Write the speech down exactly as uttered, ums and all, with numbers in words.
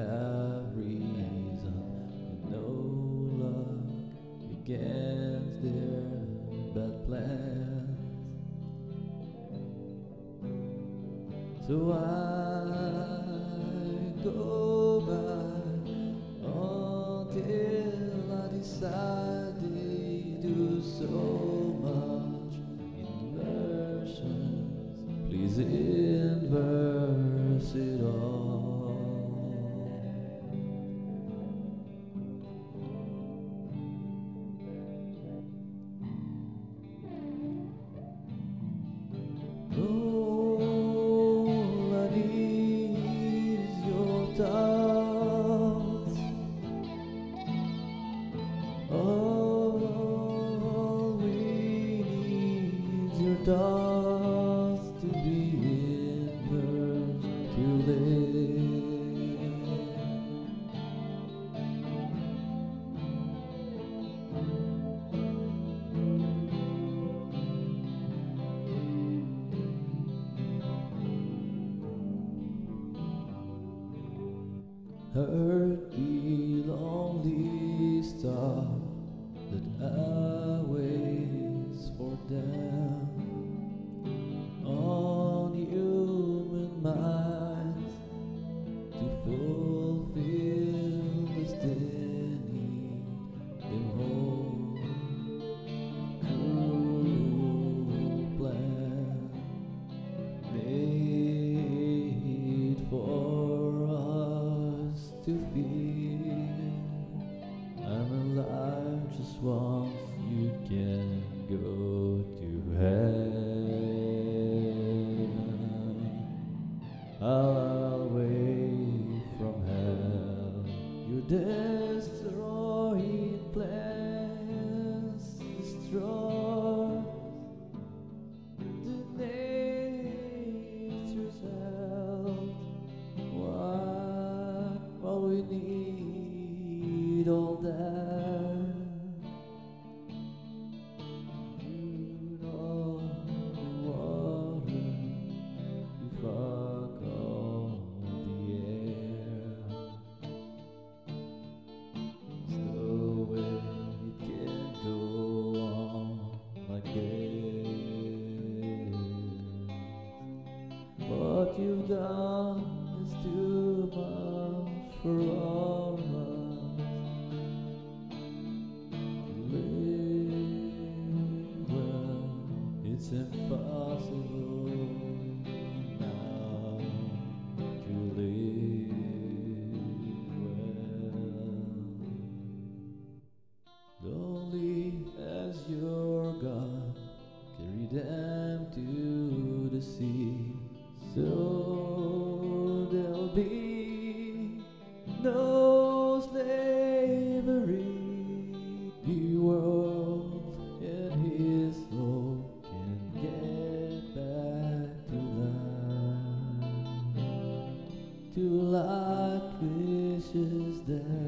have reason and no luck against their bad plans. So I go by until I decide they do so much inversions. Please inverse it all. All I need is your thoughts. All we need is your thoughts to be inverse, to live. Heard the lonely star that awaits for them on human minds to fulfill destiny. Them whole cruel plan made for to feel I'm alive just once you can go to heaven. I'll away from hell. Your destroying plans destroy the nature's health. Why? Well, we need all that. You know the water, you fuck all the air. There's no way it can go on like this. What you've done is too much for all of us to live well. It's impossible now to live well. Lonely as your God, carry them to the sea. So there'll be no slavery. The world and his soul can get back to life, to life wishes them.